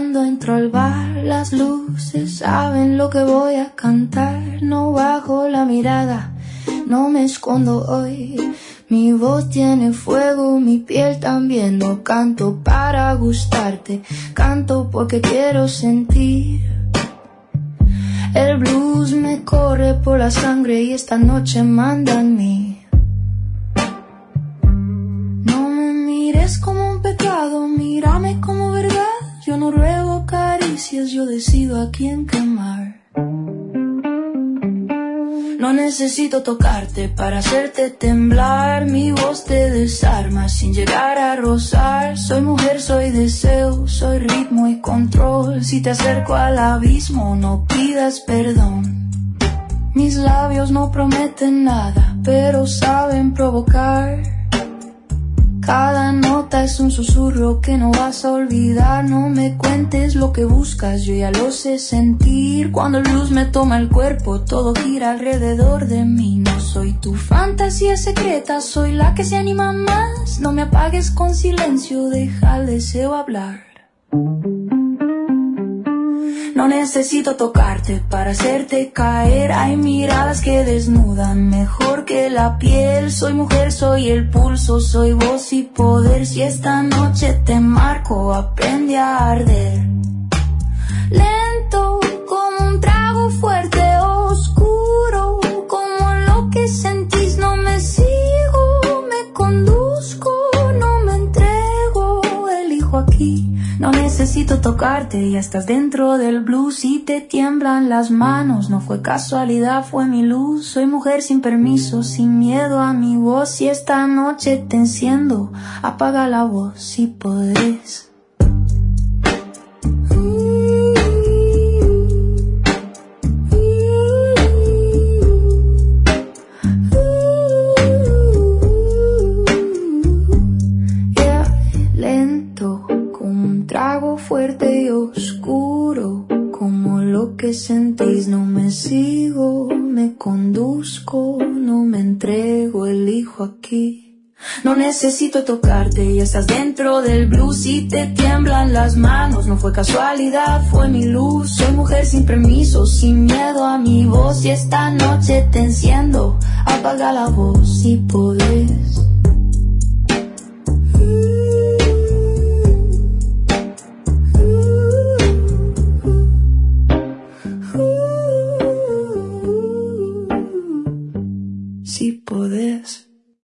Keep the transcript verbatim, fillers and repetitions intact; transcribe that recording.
cuando entro al bar, las luces saben lo que voy a cantar. No bajo la mirada, no me escondo hoy. Mi voz tiene fuego, mi piel también. No canto para gustarte, canto porque quiero sentir. El blues me corre por la sangre y esta noche manda en mí. No me mires como un pecado, mírame como verdad. Yo no ruego caricias, yo decido a quién quemar. No necesito tocarte para hacerte temblar. Mi voz te desarma sin llegar a rozar. Soy mujer, soy deseo, soy ritmo y control. Si te acerco al abismo, no pidas perdón. Mis labios no prometen nada, pero saben provocar. Cada nota es un susurro que no vas a olvidar. No me cuentes lo que buscas, yo ya lo sé sentir. Cuando el blues me toma el cuerpo, todo gira alrededor de mí. No soy tu fantasía secreta, soy la que se anima más. No me apagues con silencio, deja el deseo hablar. No necesito tocarte para hacerte caer. Hay miradas que desnudan mejor que la piel. Soy mujer, soy el pulso, soy voz y poder. Si esta noche te marco, aprende a arder. Lento como un trago fuerte, oscuro como lo que sentís. No me sigo, me conduzco, no me entrego, elijo aquí. No necesito tocarte, ya estás dentro del blues y te tiemblan las manos. No fue casualidad, fue mi luz. Soy mujer sin permiso, sin miedo a mi voz. Si esta noche te enciendo, apaga la voz si podés. Trago fuerte y oscuro como lo que sentís. No me sigo, me conduzco, no me entrego, elijo aquí. No necesito tocarte, ya estás dentro del blues y te tiemblan las manos. No fue casualidad, fue mi luz. Soy mujer sin permiso, sin miedo a mi voz. Y esta noche te enciendo, apaga la voz si podés. Si podés.